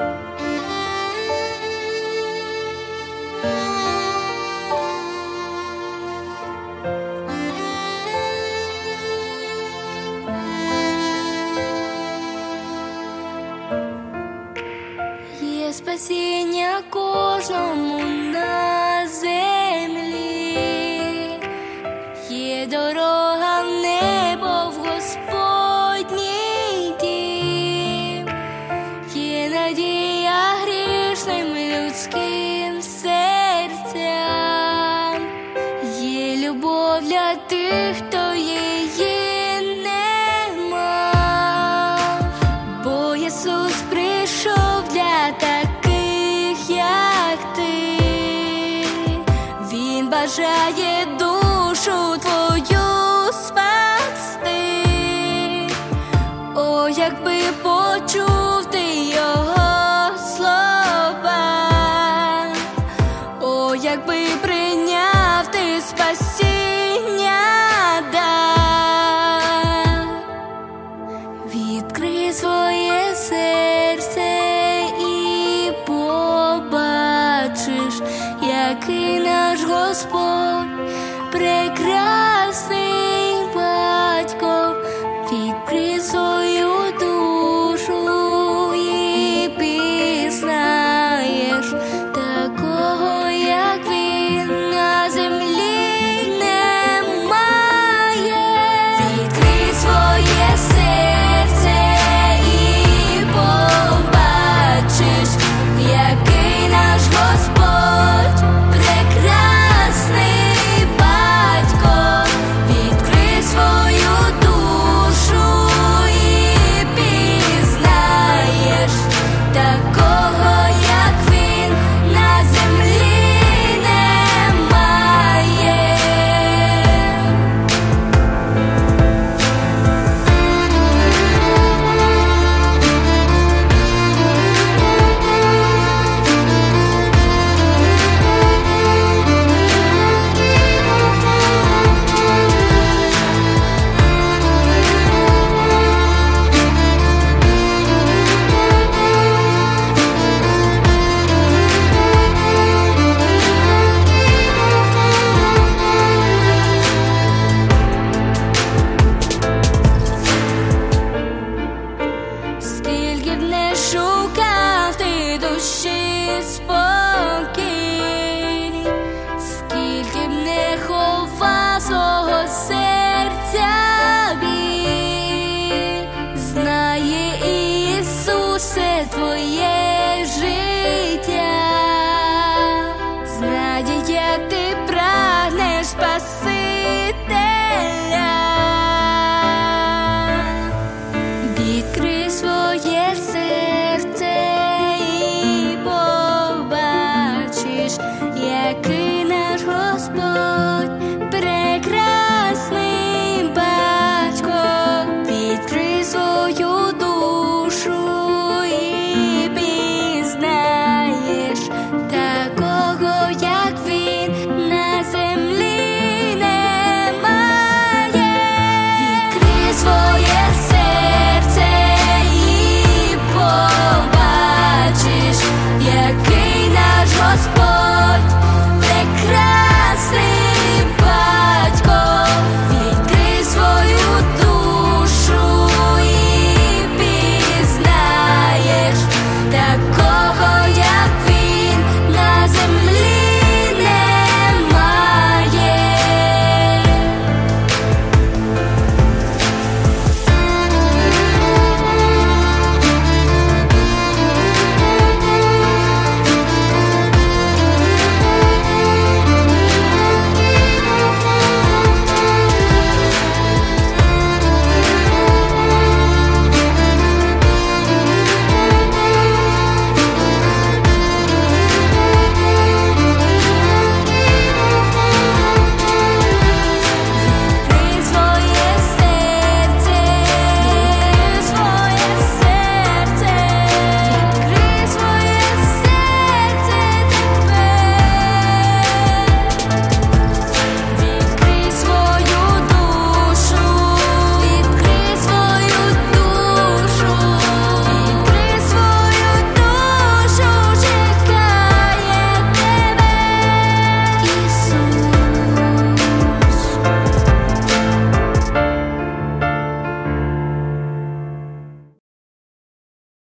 Є спасіння кожному на землі, є дорога в небо, в Господній дім, є надія грішним людським серцям, є любов для тих, хто її не мав, бо Ісус прийшов для таких, як ти. Він бажає душу твою спасти. О, якби почув ти його слова, о, якби прийняв ти спасіння дар. Відкрий своє серце і побачиш, який наш Господь прекрасний батько. Відкрий свою душу і пізнаєш такого, як він, на землі немає. Відкрий своє серце і побачиш, який наш Господь прекрасний батько. Відкрий свою душу і пізнаєш такого, як він, на землі немає. Скільки б не шукав ти душі спокій, скільки б не ховав свого серця біль, знає Ісус все твоє